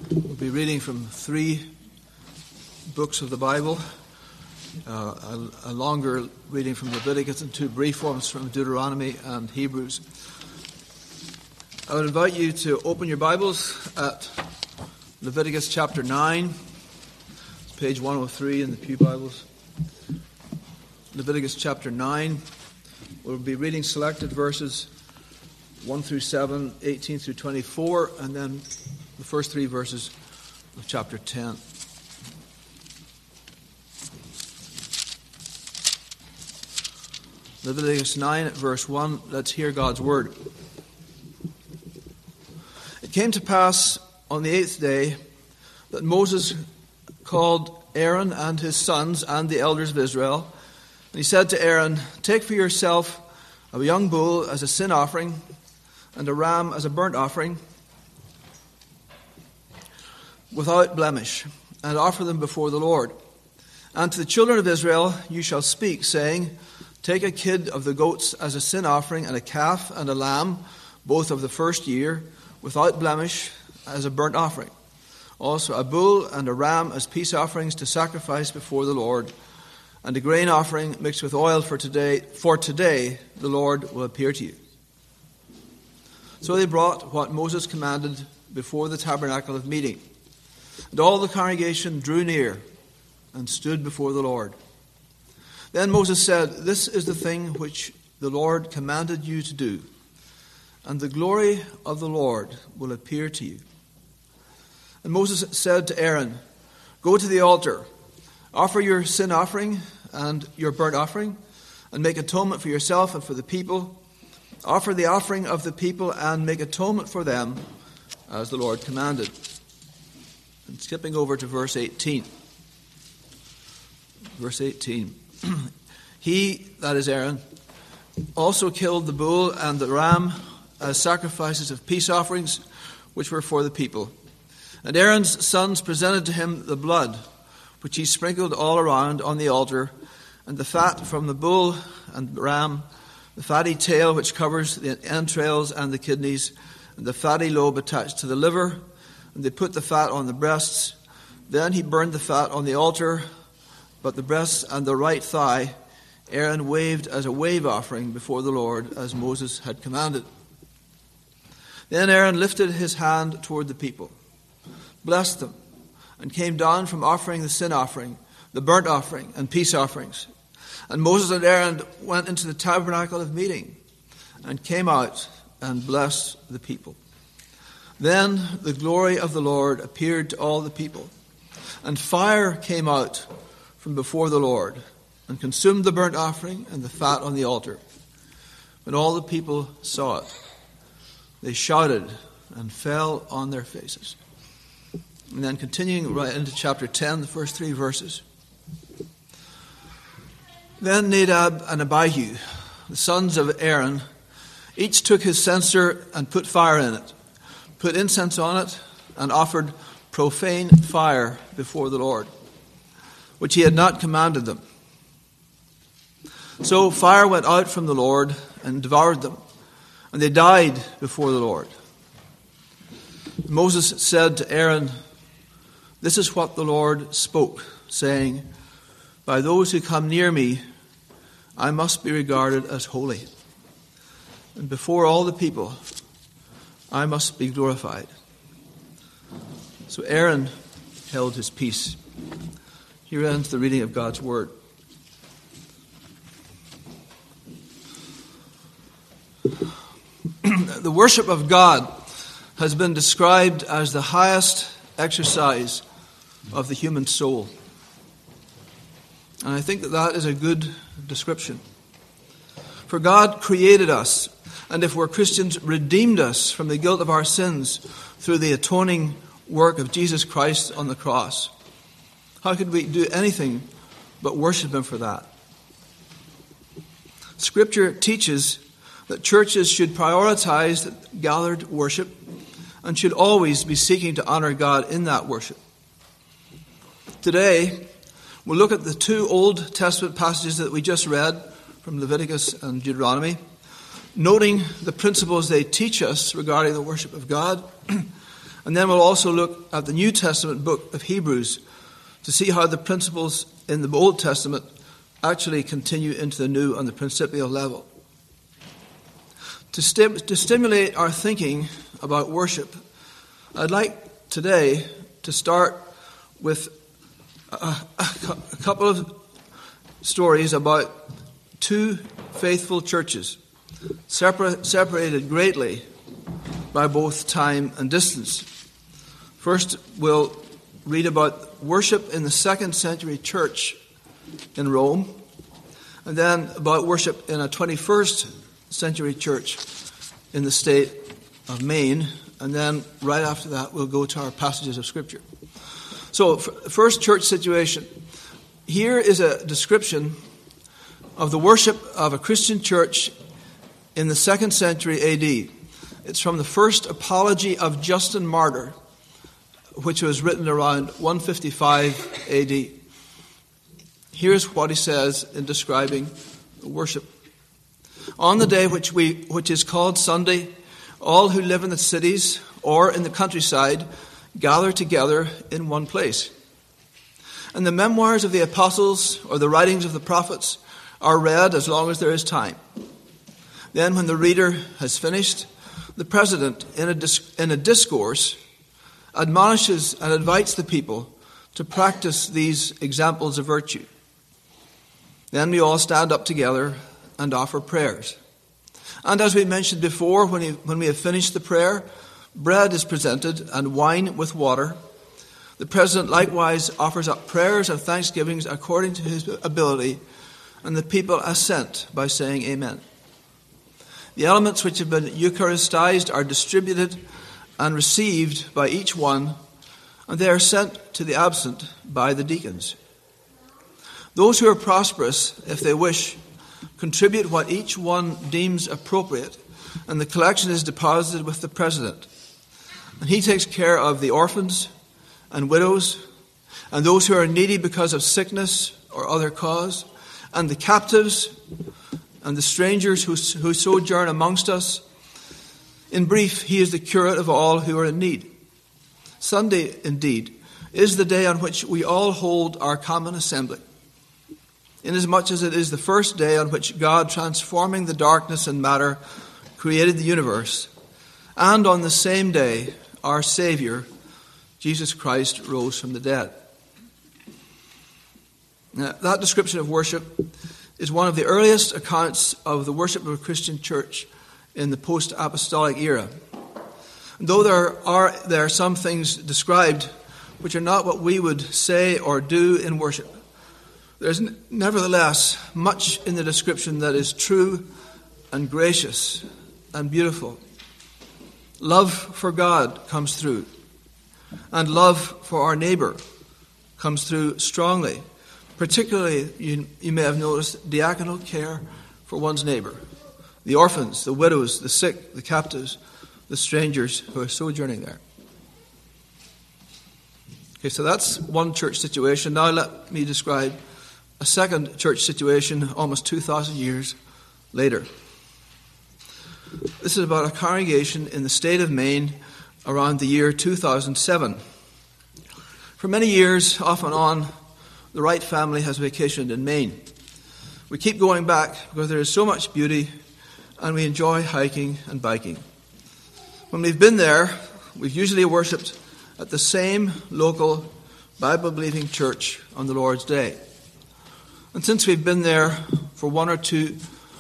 We'll be reading from 3 books of the Bible, a longer reading from Leviticus and 2 brief ones from Deuteronomy and Hebrews. I would invite you to open your Bibles at Leviticus chapter 9. It's page 103 in the Pew Bibles. Leviticus chapter 9. We'll be reading selected verses 1 through 7, 18 through 24, and then the first 3 verses of chapter 10. Leviticus 9 at verse 1, let's hear God's word. It came to pass on the 8th day that Moses called Aaron and his sons and the elders of Israel, and he said to Aaron, "Take for yourself a young bull as a sin offering, and a ram as a burnt offering, without blemish, and offer them before the Lord. And to the children of Israel you shall speak, saying, Take a kid of the goats as a sin offering, and a calf and a lamb, both of the first year, without blemish, as a burnt offering. Also a bull and a ram as peace offerings to sacrifice before the Lord, and a grain offering mixed with oil for today. For today the Lord will appear to you." So they brought what Moses commanded before the tabernacle of meeting. And all the congregation drew near and stood before the Lord. Then Moses said, "This is the thing which the Lord commanded you to do, and the glory of the Lord will appear to you." And Moses said to Aaron, "Go to the altar, offer your sin offering and your burnt offering, and make atonement for yourself and for the people. Offer the offering of the people and make atonement for them, as the Lord commanded." And skipping over to verse 18. Verse 18. "He," that is Aaron, "also killed the bull and the ram as sacrifices of peace offerings, which were for the people. And Aaron's sons presented to him the blood, which he sprinkled all around on the altar, and the fat from the bull and ram, the fatty tail which covers the entrails and the kidneys, and the fatty lobe attached to the liver, and they put the fat on the breasts. Then he burned the fat on the altar, but the breasts and the right thigh Aaron waved as a wave offering before the Lord, as Moses had commanded. Then Aaron lifted his hand toward the people, blessed them, and came down from offering the sin offering, the burnt offering, and peace offerings. And Moses and Aaron went into the tabernacle of meeting, and came out and blessed the people. Then the glory of the Lord appeared to all the people, and fire came out from before the Lord, and consumed the burnt offering and the fat on the altar. When all the people saw it, they shouted and fell on their faces. And then continuing right into chapter 10, the first 3 verses. Then Nadab and Abihu, the sons of Aaron, each took his censer and put fire in it, put incense on it, and offered profane fire before the Lord, which he had not commanded them. So fire went out from the Lord and devoured them, and they died before the Lord. Moses said to Aaron, "This is what the Lord spoke, saying, By those who come near me, I must be regarded as holy. And before all the people, I must be glorified." So Aaron held his peace. Here ends the reading of God's word. The worship of God has been described as the highest exercise of the human soul. And I think that is a good description. For God created us, and if we're Christians, redeemed us from the guilt of our sins through the atoning work of Jesus Christ on the cross. How could we do anything but worship Him for that? Scripture teaches that churches should prioritize gathered worship and should always be seeking to honor God in that worship. Today, we'll look at the 2 Old Testament passages that we just read from Leviticus and Deuteronomy, noting the principles they teach us regarding the worship of God, And then we'll also look at the New Testament book of Hebrews to see how the principles in the Old Testament actually continue into the New on the principial level. To stimulate our thinking about worship, I'd like today to start with a couple of stories about two faithful churches, separated greatly by both time and distance. First, we'll read about worship in the 2nd century church in Rome, and then about worship in a 21st century church in the state of Maine, and then right after that we'll go to our passages of Scripture. So, first church situation. Here is a description of the worship of a Christian church in the 2nd century A.D. It's from the first apology of Justin Martyr, which was written around 155 A.D. Here's what he says in describing the worship. On the day which is called Sunday, all who live in the cities or in the countryside gather together in one place. And the memoirs of the apostles or the writings of the prophets are read as long as there is time. Then when the reader has finished, the president in a discourse admonishes and invites the people to practice these examples of virtue. Then we all stand up together and offer prayers. And as we mentioned before, when we have finished the prayer, bread is presented and wine with water. The president likewise offers up prayers and thanksgivings according to his ability, and the people assent by saying amen. The elements which have been Eucharistized are distributed and received by each one, and they are sent to the absent by the deacons. Those who are prosperous, if they wish, contribute what each one deems appropriate, and the collection is deposited with the president. And he takes care of the orphans and widows, and those who are needy because of sickness or other cause, and the captives, and the strangers who sojourn amongst us. In brief, he is the curate of all who are in need. Sunday, indeed, is the day on which we all hold our common assembly, inasmuch as it is the first day on which God, transforming the darkness and matter, created the universe, and on the same day our Savior, Jesus Christ, rose from the dead. Now, that description of worship is one of the earliest accounts of the worship of a Christian church in the post-apostolic era. Though there are some things described which are not what we would say or do in worship, there is nevertheless much in the description that is true and gracious and beautiful. Love for God comes through, and love for our neighbor comes through strongly. Particularly, you may have noticed, diaconal care for one's neighbor. The orphans, the widows, the sick, the captives, the strangers who are sojourning there. Okay, so that's one church situation. Now let me describe a second church situation almost 2,000 years later. This is about a congregation in the state of Maine around the year 2007. For many years, off and on, the Wright family has vacationed in Maine. We keep going back because there is so much beauty and we enjoy hiking and biking. When we've been there, we've usually worshipped at the same local Bible-believing church on the Lord's Day. And since we've been there for one or two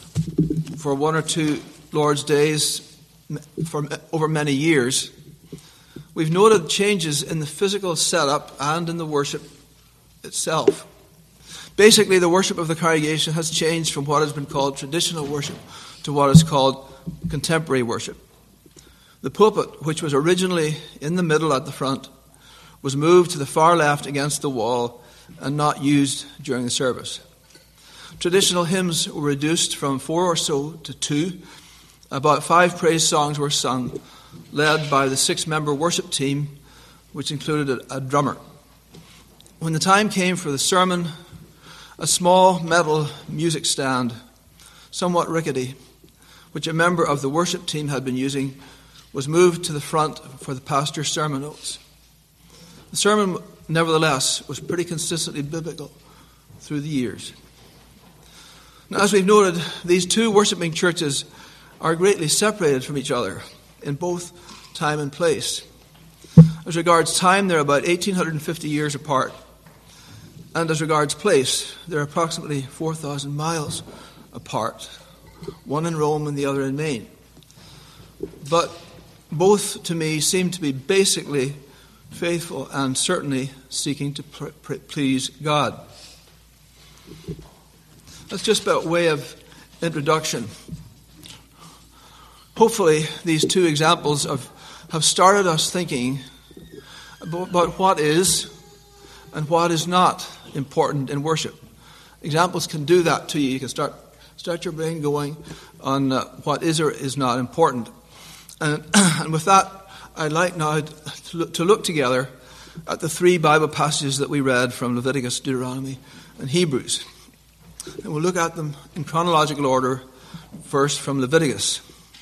Lord's Days for over many years, we've noted changes in the physical setup and in the worship itself. Basically, the worship of the congregation has changed from what has been called traditional worship to what is called contemporary worship. The pulpit, which was originally in the middle at the front, was moved to the far left against the wall and not used during the service. Traditional hymns were reduced from 4 or so to 2. About 5 praise songs were sung, led by the 6-member worship team, which included a drummer. When the time came for the sermon, a small metal music stand, somewhat rickety, which a member of the worship team had been using, was moved to the front for the pastor's sermon notes. The sermon, nevertheless, was pretty consistently biblical through the years. Now, as we've noted, these two worshiping churches are greatly separated from each other in both time and place. As regards time, they're about 1,850 years apart. And as regards place, they're approximately 4,000 miles apart, one in Rome and the other in Maine. But both, to me, seem to be basically faithful and certainly seeking to please God. That's just by way of introduction. Hopefully, these two examples have started us thinking about what is and what is not important in worship. Examples can do that to you. You can start your brain going on what is or is not important. And with that, I'd like now to look together at the three Bible passages that we read from Leviticus, Deuteronomy, and Hebrews. And we'll look at them in chronological order, first from Leviticus.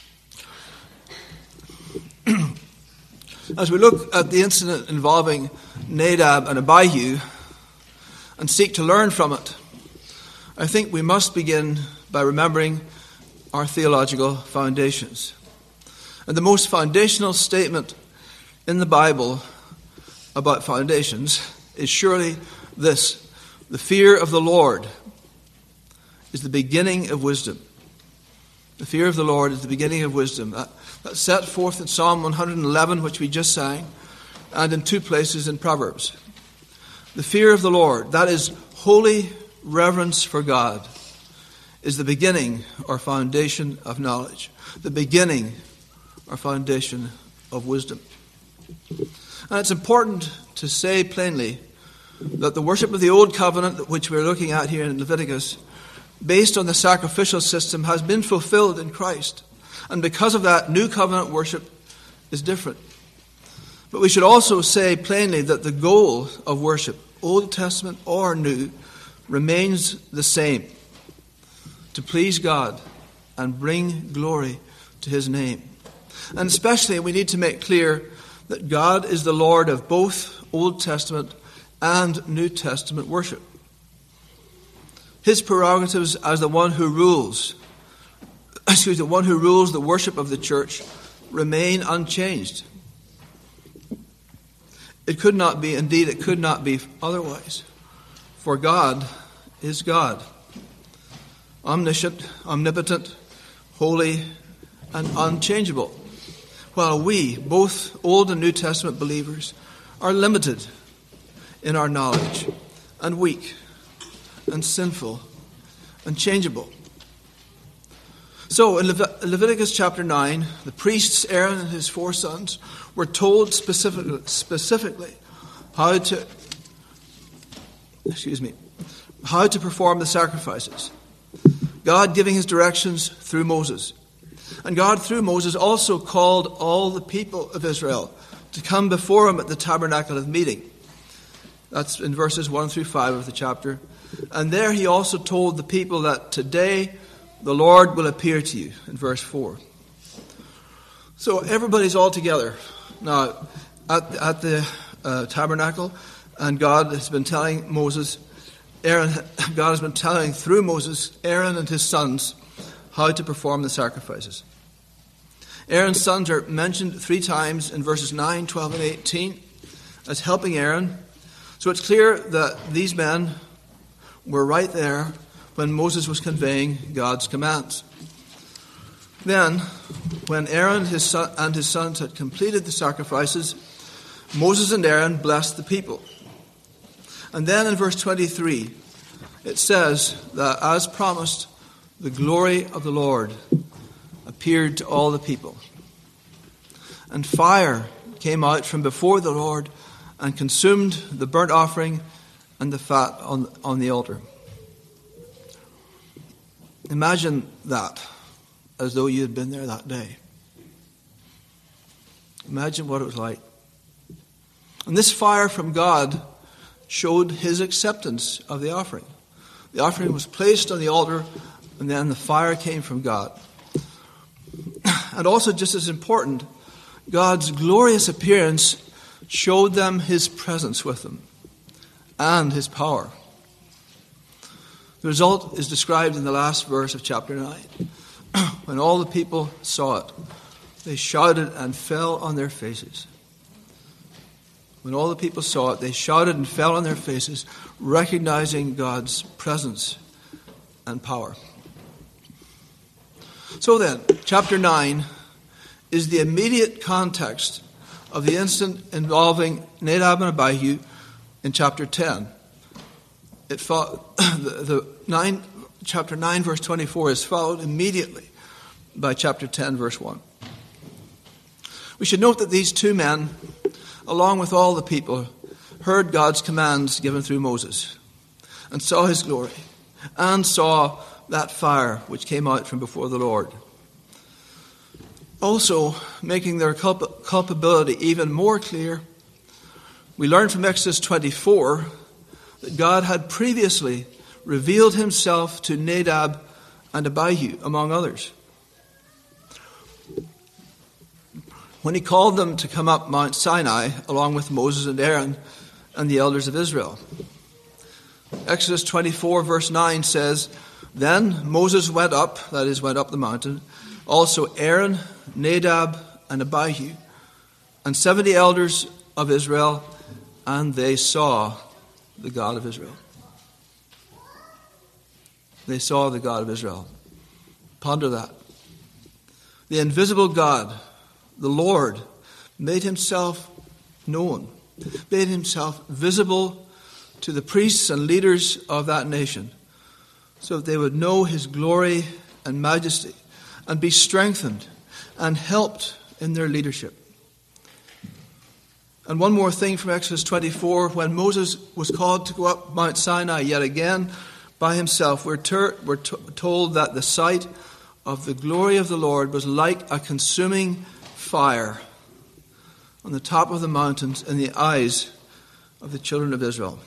As we look at the incident involving Nadab and Abihu and seek to learn from it, I think we must begin by remembering our theological foundations. And the most foundational statement in the Bible about foundations is surely this: the fear of the Lord is the beginning of wisdom. The fear of the Lord is the beginning of wisdom. That's set forth in Psalm 111, which we just sang, and in two places in Proverbs. The fear of the Lord, that is holy reverence for God, is the beginning or foundation of knowledge, the beginning or foundation of wisdom. And it's important to say plainly that the worship of the Old Covenant, which we're looking at here in Leviticus, based on the sacrificial system, has been fulfilled in Christ. And because of that, New Covenant worship is different. But we should also say plainly that the goal of worship, Old Testament or New, remains the same: to please God and bring glory to His name. And especially we need to make clear that God is the Lord of both Old Testament and New Testament worship. His prerogatives as the one who rules the worship of the church remain unchanged. It could not be otherwise. For God is God, omniscient, omnipotent, holy, and unchangeable. While we, both Old and New Testament believers, are limited in our knowledge and weak and sinful and changeable. So in Leviticus chapter 9, the priests Aaron and his 4 sons were told specifically how to perform the sacrifices. God giving his directions through Moses. And God, through Moses, also called all the people of Israel to come before him at the tabernacle of meeting. That's in verses 1 through 5 of the chapter. And there he also told the people that today the Lord will appear to you, in verse 4. So everybody's all together now at the tabernacle, and God has been telling through Moses, Aaron and his sons, how to perform the sacrifices. Aaron's sons are mentioned 3 times in verses 9, 12, and 18 as helping Aaron. So it's clear that these men were right there when Moses was conveying God's commands. Then, when Aaron and his sons had completed the sacrifices, Moses and Aaron blessed the people. And then in verse 23, it says that, as promised, the glory of the Lord appeared to all the people. And fire came out from before the Lord and consumed the burnt offering and the fat on the altar. Imagine that as though you had been there that day. Imagine what it was like. And this fire from God showed his acceptance of the offering. The offering was placed on the altar, and then the fire came from God. And also, just as important, God's glorious appearance showed them his presence with them and his power. The result is described in the last verse of chapter 9. When all the people saw it, they shouted and fell on their faces. When all the people saw it, they shouted and fell on their faces, recognizing God's presence and power. So then, chapter 9 is the immediate context of the incident involving Nadab and Abihu in chapter 10. Chapter 9, verse 24 is followed immediately by chapter 10, verse 1. We should note that these two men, along with all the people, heard God's commands given through Moses and saw his glory and saw that fire which came out from before the Lord. Also, making their culpability even more clear, we learn from Exodus 24 that God had previously revealed himself to Nadab and Abihu, among others, when he called them to come up Mount Sinai along with Moses and Aaron and the elders of Israel. Exodus 24 verse 9 says, "Then Moses went up," that is, went up the mountain, "also Aaron, Nadab, and Abihu, and 70 elders of Israel, and they saw the God of Israel." They saw the God of Israel. Ponder that. The invisible God, the Lord, made himself known, made himself visible to the priests and leaders of that nation, so that they would know his glory and majesty and be strengthened and helped in their leadership. And one more thing from Exodus 24, when Moses was called to go up Mount Sinai yet again by himself, we're told that the sight of the glory of the Lord was like a consuming fire on the top of the mountains in the eyes of the children of Israel.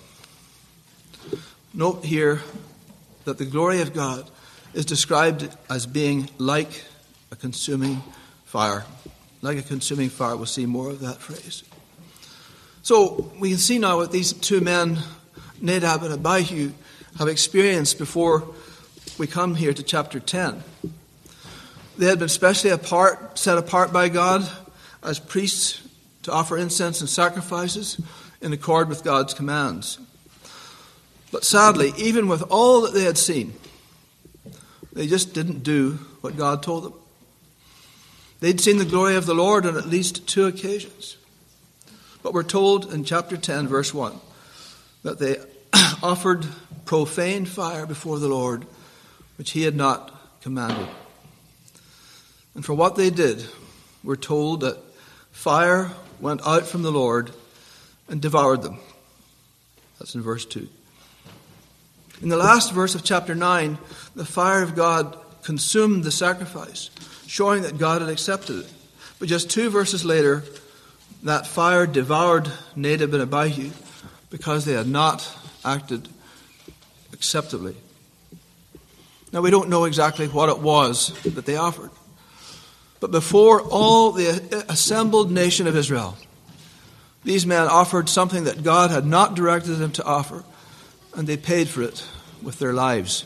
Note here that the glory of God is described as being like a consuming fire. Like a consuming fire. We'll see more of that phrase. So we can see now what these two men, Nadab and Abihu, have experienced before we come here to chapter 10. They had been specially set apart by God as priests to offer incense and sacrifices in accord with God's commands. But sadly, even with all that they had seen, they just didn't do what God told them. They'd seen the glory of the Lord on at least 2 occasions. But we're told in chapter 10, verse 1, that they offered profane fire before the Lord, which he had not commanded. And for what they did, we're told that fire went out from the Lord and devoured them. That's in verse 2. In the last verse of chapter 9, the fire of God consumed the sacrifice, showing that God had accepted it. But just 2 verses later, that fire devoured Nadab and Abihu because they had not acted acceptably. Now, we don't know exactly what it was that they offered. But before all the assembled nation of Israel, these men offered something that God had not directed them to offer, and they paid for it with their lives.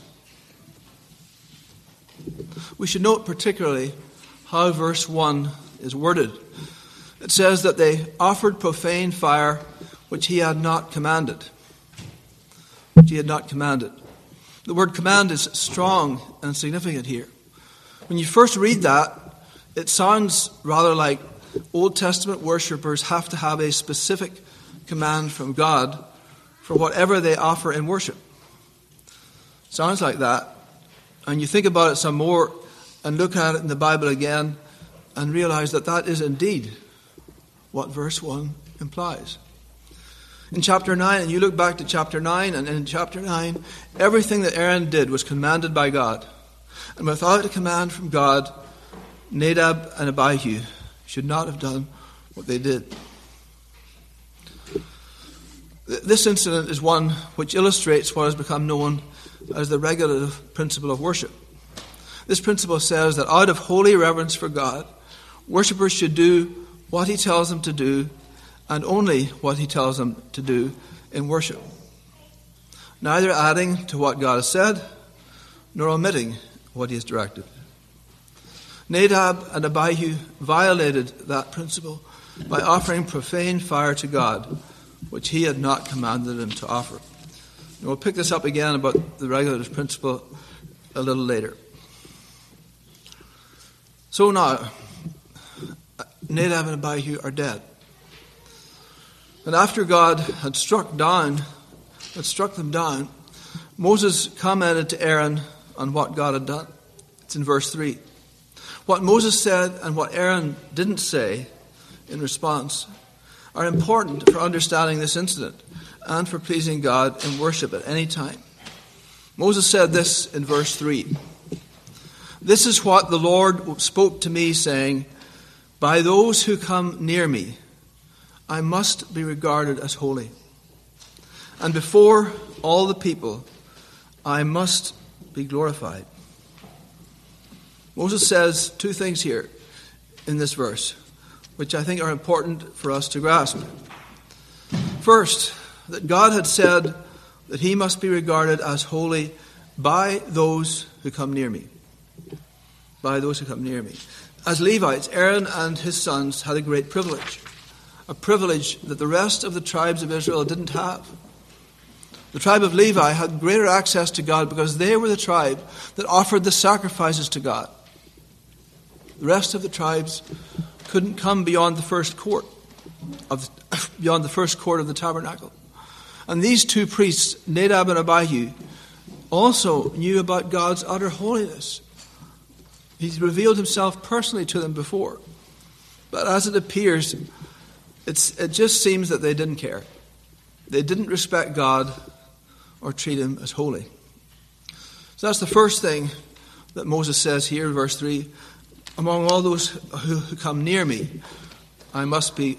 We should note particularly how verse 1 is worded. It says that they offered profane fire which he had not commanded. Which he had not commanded. The word command is strong and significant here. When you first read that, it sounds rather like Old Testament worshippers have to have a specific command from God for whatever they offer in worship. Sounds like that. And you think about it some more and look at it in the Bible again and realize that that is indeed what verse 1 implies. In chapter 9, and you look back to chapter 9, and in chapter 9, everything that Aaron did was commanded by God. And without a command from God, Nadab and Abihu should not have done what they did. This incident is one which illustrates what has become known as the regulative principle of worship. This principle says that out of holy reverence for God, worshippers should do what he tells them to do, and only what he tells them to do in worship, neither adding to what God has said, nor omitting what he has directed. Nadab and Abihu violated that principle by offering profane fire to God, which he had not commanded them to offer. And we'll pick this up again about the regulative principle a little later. So now, Nadab and Abihu are dead. And after God had struck them down, Moses commented to Aaron on what God had done. It's in verse 3. What Moses said and what Aaron didn't say in response are important for understanding this incident and for pleasing God in worship at any time. Moses said this in verse 3. This is what the Lord spoke to me, saying, by those who come near me, I must be regarded as holy. And before all the people, I must be glorified. Moses says two things here in this verse, which I think are important for us to grasp. First, that God had said that he must be regarded as holy by those who come near me. By those who come near me. As Levites, Aaron and his sons had a great privilege. A privilege that the rest of the tribes of Israel didn't have. The tribe of Levi had greater access to God because they were the tribe that offered the sacrifices to God. The rest of the tribes couldn't come beyond the first court of the tabernacle. And these two priests, Nadab and Abihu, also knew about God's utter holiness. He's revealed himself personally to them before. But as it appears, it just seems that they didn't care. They didn't respect God or treat him as holy. So that's the first thing that Moses says here in verse 3. Among all those who come near me, I must be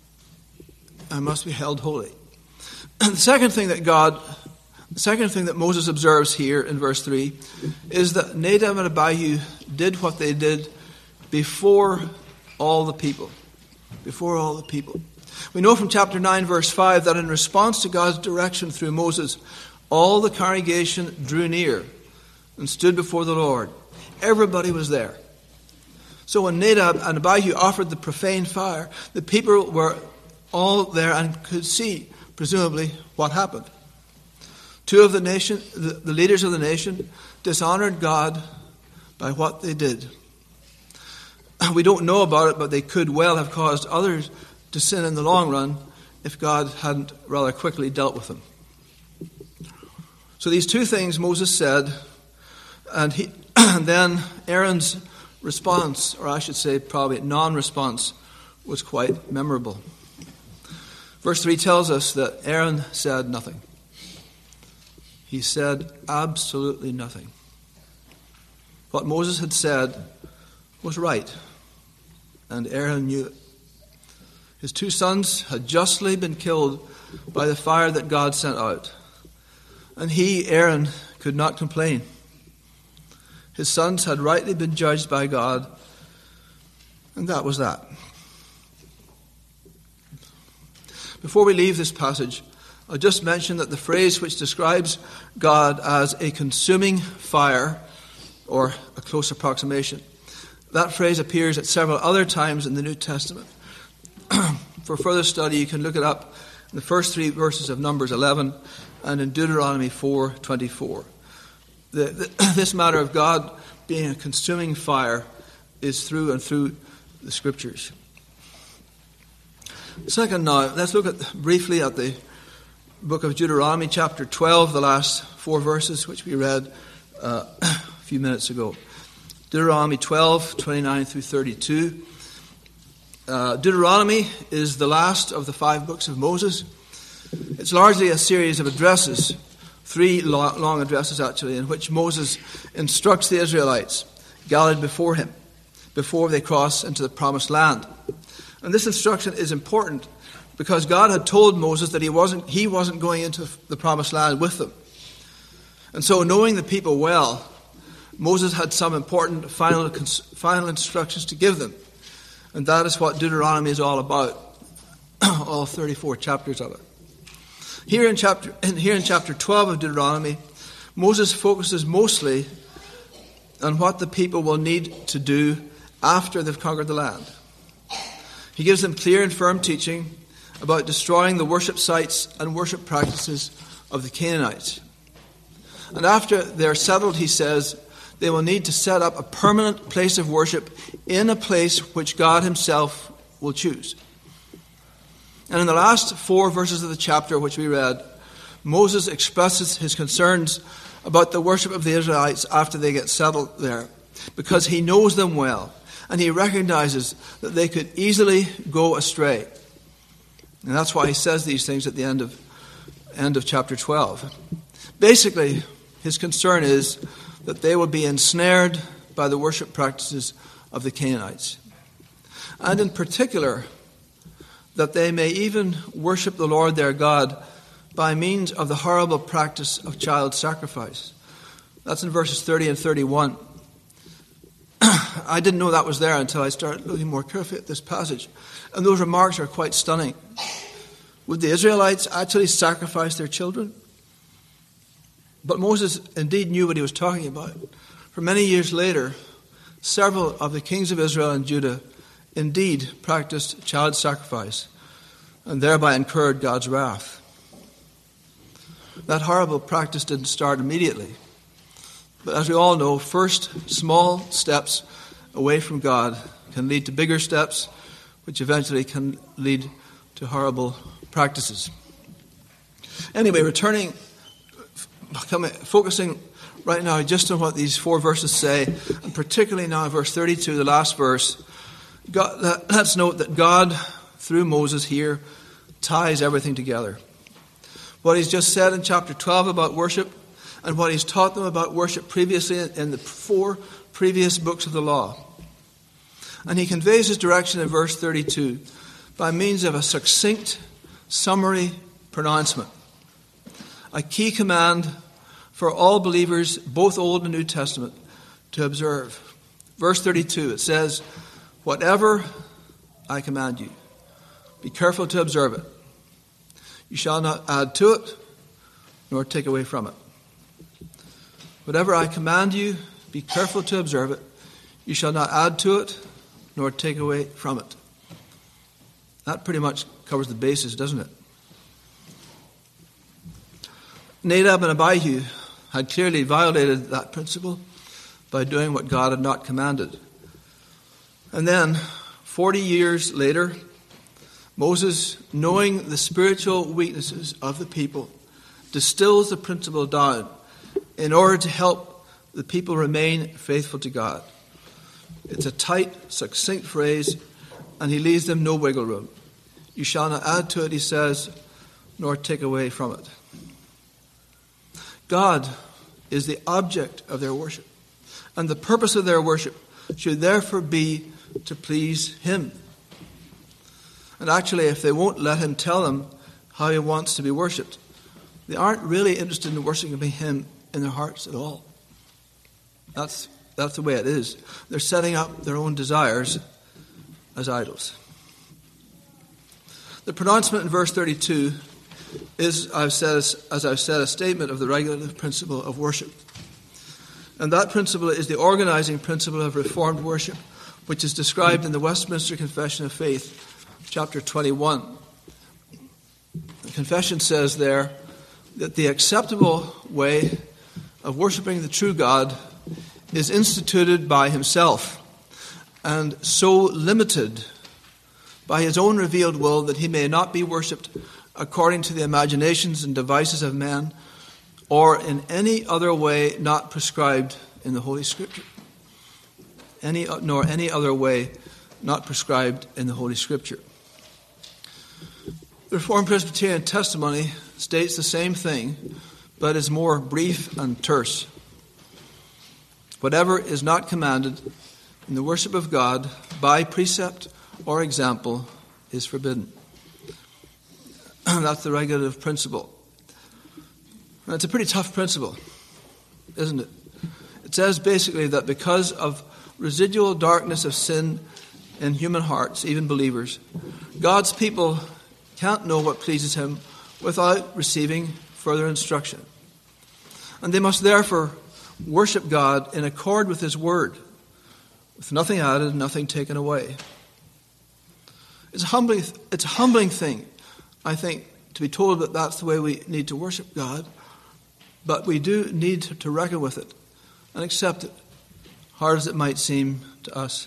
held holy. And the second thing that Moses observes here in verse 3 is that Nadab and Abihu did what they did before all the people. Before all the people. We know from chapter 9, verse 5, that in response to God's direction through Moses, all the congregation drew near and stood before the Lord. Everybody was there. So when Nadab and Abihu offered the profane fire, the people were all there and could see, presumably, what happened. Two of the nation, the leaders of the nation, dishonored God by what they did. We don't know about it, but they could well have caused others to sin in the long run if God hadn't rather quickly dealt with them. So these two things Moses said, and then Aaron's response, or I should say probably non-response, was quite memorable. Verse 3 tells us that Aaron said nothing. He said absolutely nothing. What Moses had said was right, and Aaron knew it. His two sons had justly been killed by the fire that God sent out, and he, Aaron, could not complain. His sons had rightly been judged by God, and that was that. Before we leave this passage, I'll just mention that the phrase which describes God as a consuming fire, or a close approximation, that phrase appears at several other times in the New Testament. For further study, you can look it up in the first three verses of Numbers 11 and in Deuteronomy 4:24. This matter of God being a consuming fire is through and through the Scriptures. Second now, let's look briefly at the book of Deuteronomy, chapter 12, the last four verses which we read a few minutes ago. Deuteronomy 12, 29 through 32. Deuteronomy is the last of the 5 books of Moses. It's largely a series of addresses, 3 long addresses actually, in which Moses instructs the Israelites gathered before him, before they cross into the promised land. And this instruction is important because God had told Moses that he wasn't going into the promised land with them. And so, knowing the people well, Moses had some important final instructions to give them. And that is what Deuteronomy is all about, all 34 chapters of it. Here in chapter 12 of Deuteronomy, Moses focuses mostly on what the people will need to do after they've conquered the land. He gives them clear and firm teaching about destroying the worship sites and worship practices of the Canaanites. And after they're settled, he says, they will need to set up a permanent place of worship in a place which God himself will choose. And in the last 4 verses of the chapter which we read, Moses expresses his concerns about the worship of the Israelites after they get settled there, because he knows them well, and he recognizes that they could easily go astray. And that's why he says these things at the end of chapter 12. Basically, his concern is that they will be ensnared by the worship practices of the Canaanites. And in particular, that they may even worship the Lord their God by means of the horrible practice of child sacrifice. That's in verses 30 and 31. I didn't know that was there until I started looking more carefully at this passage. And those remarks are quite stunning. Would the Israelites actually sacrifice their children? But Moses indeed knew what he was talking about. For many years later, several of the kings of Israel and Judah indeed practiced child sacrifice and thereby incurred God's wrath. That horrible practice didn't start immediately. But as we all know, first small steps away from God can lead to bigger steps, which eventually can lead to horrible practices. Anyway, focusing right now just on what these 4 verses say, and particularly now verse 32, the last verse, let's note that God, through Moses here, ties everything together. What he's just said in chapter 12 about worship, and what he's taught them about worship previously in the 4 previous books of the law. And he conveys his direction in verse 32 by means of a succinct, summary pronouncement. A key command for all believers, both Old and New Testament, to observe. Verse 32, it says, "Whatever I command you, be careful to observe it. You shall not add to it, nor take away from it." Whatever I command you, be careful to observe it. You shall not add to it, nor take away from it. That pretty much covers the basis, doesn't it? Nadab and Abihu had clearly violated that principle by doing what God had not commanded. And then, 40 years later, Moses, knowing the spiritual weaknesses of the people, distills the principle down in order to help the people remain faithful to God. It's a tight, succinct phrase, and he leaves them no wiggle room. You shall not add to it, he says, nor take away from it. God is the object of their worship, and the purpose of their worship should therefore be to please him. And actually, if they won't let him tell them how he wants to be worshipped, they aren't really interested in worshiping him in their hearts at all. That's the way it is. They're setting up their own desires as idols. The pronouncement in verse 32 is, as I've said, a statement of the regulative principle of worship. And that principle is the organizing principle of Reformed worship, which is described in the Westminster Confession of Faith, chapter 21. The confession says there that the acceptable way of worshiping the true God is instituted by himself and so limited by his own revealed will that he may not be worshipped according to the imaginations and devices of men or in any other way not prescribed in the Holy Scripture. Nor any other way not prescribed in the Holy Scripture. The Reformed Presbyterian testimony states the same thing, but is more brief and terse. Whatever is not commanded in the worship of God by precept or example is forbidden. That's the regulative principle. And it's a pretty tough principle, isn't it? It says basically that because of residual darkness of sin in human hearts, even believers. God's people can't know what pleases him without receiving further instruction. And they must therefore worship God in accord with his word, with nothing added, nothing taken away. It's a humbling thing, I think, to be told that that's the way we need to worship God, but we do need to reckon with it and accept it, hard as it might seem to us.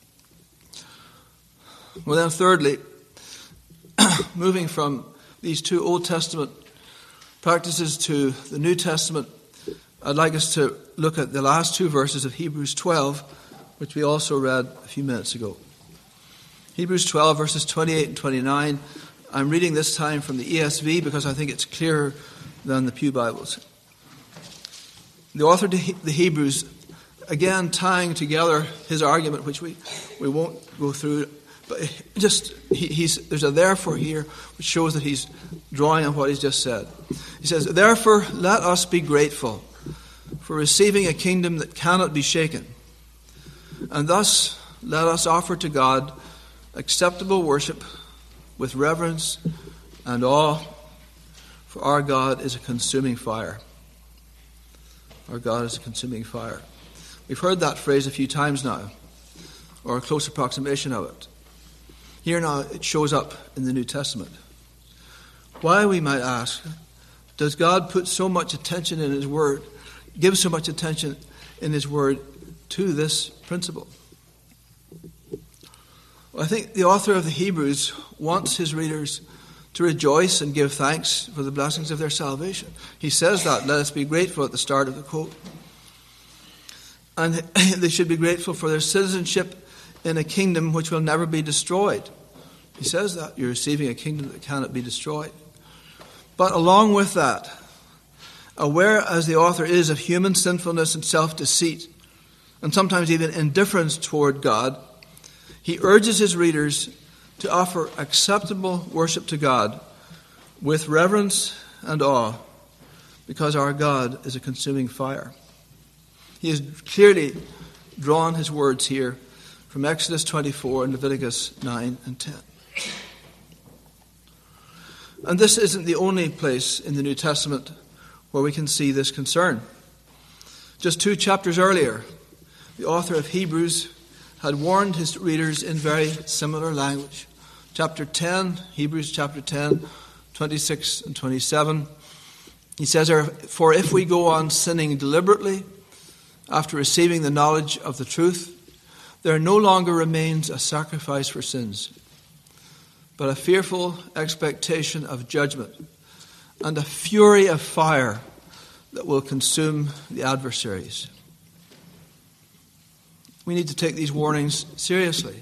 Well then, thirdly, moving from these two Old Testament practices to the New Testament, I'd like us to look at the last two verses of Hebrews 12, which we also read a few minutes ago. Hebrews 12, verses 28 and 29. I'm reading this time from the ESV because I think it's clearer than the Pew Bibles. The author to the Hebrews, again tying together his argument, which we won't go through, but there's a therefore here which shows that he's drawing on what he's just said. He says, "Therefore let us be grateful for receiving a kingdom that cannot be shaken. And thus let us offer to God acceptable worship with reverence and awe, for our God is a consuming fire." Our God is a consuming fire. We've heard that phrase a few times now, or a close approximation of it. Here now it shows up in the New Testament. Why, we might ask, does God put so much attention in his word, give so much attention in his word to this principle? Well, I think the author of the Hebrews wants his readers to rejoice and give thanks for the blessings of their salvation. He says that, let us be grateful at the start of the quote. And they should be grateful for their citizenship in a kingdom which will never be destroyed. He says that, you're receiving a kingdom that cannot be destroyed. But along with that, aware as the author is of human sinfulness and self-deceit, and sometimes even indifference toward God, he urges his readers to offer acceptable worship to God with reverence and awe, because our God is a consuming fire. He has clearly drawn his words here from Exodus 24 and Leviticus 9 and 10. And this isn't the only place in the New Testament where we can see this concern. Just 2 chapters earlier, the author of Hebrews had warned his readers in very similar language. Chapter 10, Hebrews chapter 10, 26 and 27. He says, "For if we go on sinning deliberately after receiving the knowledge of the truth, there no longer remains a sacrifice for sins, but a fearful expectation of judgment and a fury of fire that will consume the adversaries." We need to take these warnings seriously.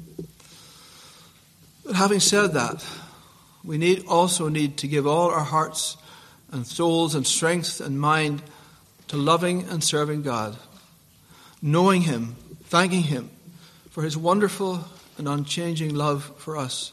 But having said that, we also need to give all our hearts and souls and strength and mind to loving and serving God, knowing him, thanking him for his wonderful and unchanging love for us.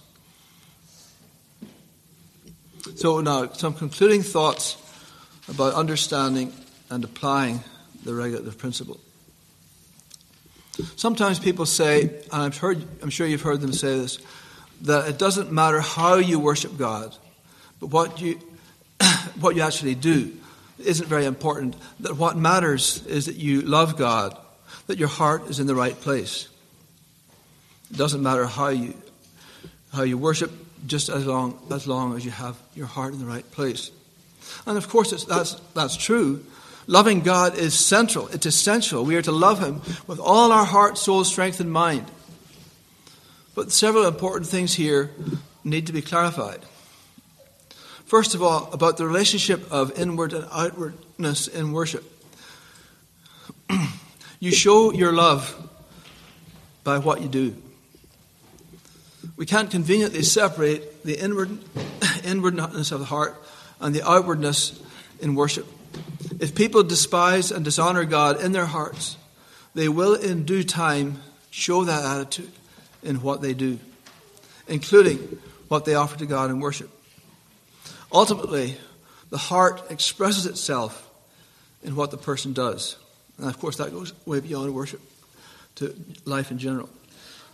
So now, some concluding thoughts about understanding and applying the regulative principle. Sometimes people say, and I'm sure you've heard them say this, that it doesn't matter how you worship God, but what you actually do isn't very important. That what matters is that you love God, that your heart is in the right place. It doesn't matter how you worship, just as long as you have your heart in the right place. And of course, that's true. Loving God is central. It's essential. We are to love him with all our heart, soul, strength, and mind. But several important things here need to be clarified. First of all, about the relationship of inward and outwardness in worship. You show your love by what you do. We can't conveniently separate the inwardness of the heart and the outwardness in worship. If people despise and dishonor God in their hearts, they will in due time show that attitude in what they do, including what they offer to God in worship. Ultimately, the heart expresses itself in what the person does. And of course, that goes way beyond worship to life in general.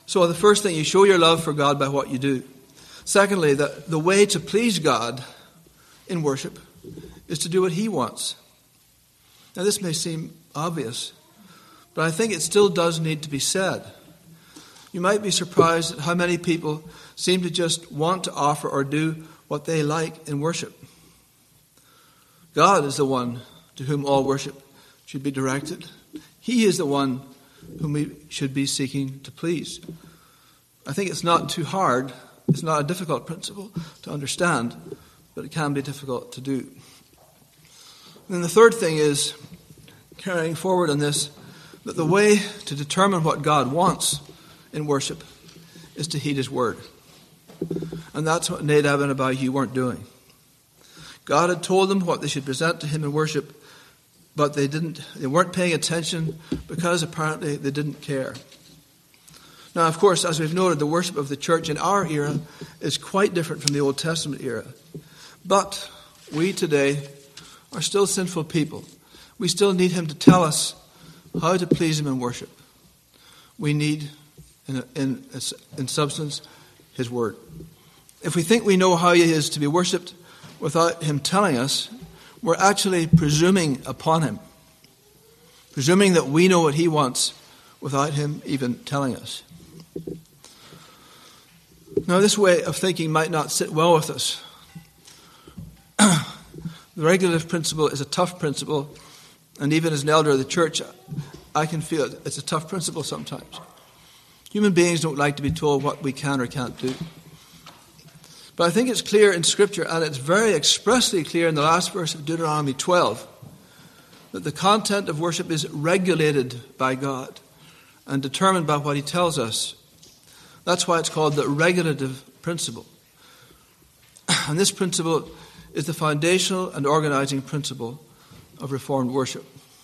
So the first thing, you show your love for God by what you do. Secondly, the way to please God in worship is to do what He wants. Now this may seem obvious, but I think it still does need to be said. You might be surprised at how many people seem to just want to offer or do what they like in worship. God is the one to whom all worship should be directed. He is the one whom we should be seeking to please. I think it's not too hard. It's not a difficult principle to understand, but it can be difficult to do. And then the third thing is, carrying forward on this, that the way to determine what God wants in worship is to heed His word. And that's what Nadab and Abihu weren't doing. God had told them what they should present to Him in worship, but they weren't paying attention because apparently they didn't care. Now, of course, as we've noted, the worship of the church in our era is quite different from the Old Testament era. But we today are still sinful people. We still need Him to tell us how to please Him in worship. We need, in substance, His word. If we think we know how He is to be worshipped without Him telling us, we're actually presuming upon Him. Presuming that we know what He wants without Him even telling us. Now, this way of thinking might not sit well with us. The regulative principle is a tough principle, and even as an elder of the church, I can feel it's a tough principle sometimes. Human beings don't like to be told what we can or can't do. But I think it's clear in Scripture, and it's very expressly clear in the last verse of Deuteronomy 12, that the content of worship is regulated by God and determined by what He tells us. That's why it's called the regulative principle. And this principle is the foundational and organizing principle of Reformed worship.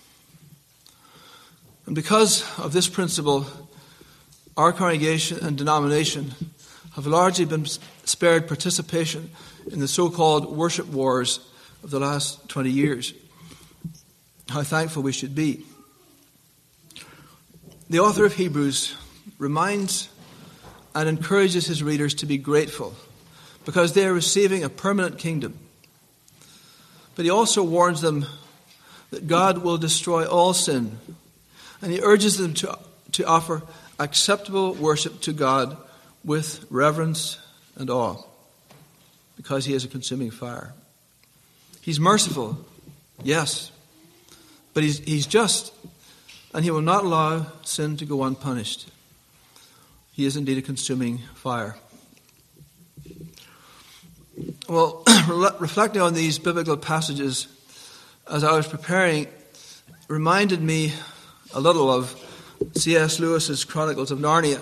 And because of this principle, our congregation and denomination have largely been spared participation in the so-called worship wars of the last 20 years. How thankful we should be. The author of Hebrews reminds and encourages his readers to be grateful because they are receiving a permanent kingdom. But he also warns them that God will destroy all sin, and he urges them to offer acceptable worship to God with reverence and awe, because he is a consuming fire. He's merciful, yes, but he's just, and he will not allow sin to go unpunished. He is indeed a consuming fire. Well, reflecting on these biblical passages as I was preparing reminded me a little of C.S. Lewis's Chronicles of Narnia.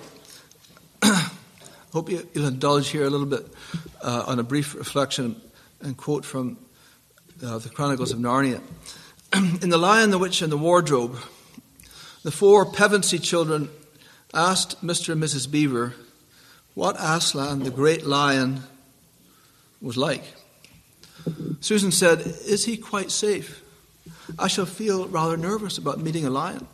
Hope you'll indulge here a little bit on a brief reflection and quote from the Chronicles of Narnia. In The Lion, the Witch, and the Wardrobe, the four Pevensey children asked Mr. and Mrs. Beaver what Aslan, the great lion, was like. Susan said, "Is he quite safe? I shall feel rather nervous about meeting a lion."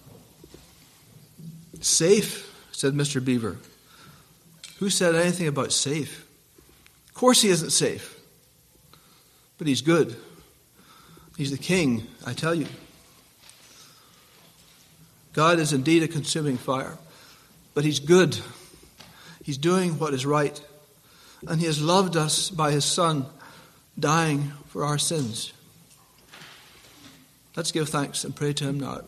"Safe," said Mr. Beaver. "Who said anything about safe? Of course he isn't safe. But he's good. He's the king, I tell you." God is indeed a consuming fire, but he's good. He's doing what is right, and he has loved us by his Son dying for our sins. Let's give thanks and pray to him now.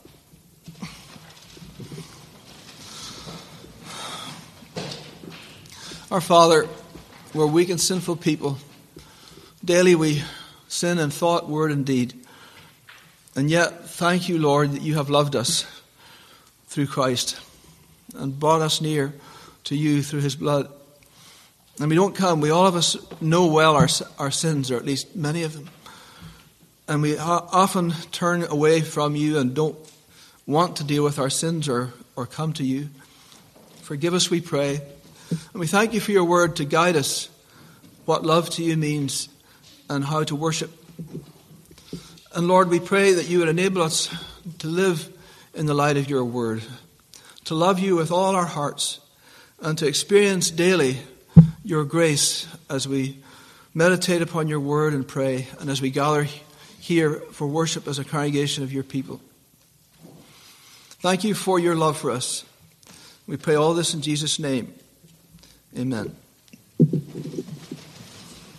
Our Father, we're weak and sinful people. Daily we sin in thought, word, and deed. And yet, thank you, Lord, that you have loved us through Christ and brought us near to you through his blood. And we all of us know well our sins, or at least many of them. And we often turn away from you and don't want to deal with our sins or come to you. Forgive us, we pray. And we thank you for your word to guide us what love to you means and how to worship. And Lord, we pray that you would enable us to live in the light of your word, to love you with all our hearts and to experience daily your grace as we meditate upon your word and pray, and as we gather here for worship as a congregation of your people. Thank you for your love for us. We pray all this in Jesus' name. Amen.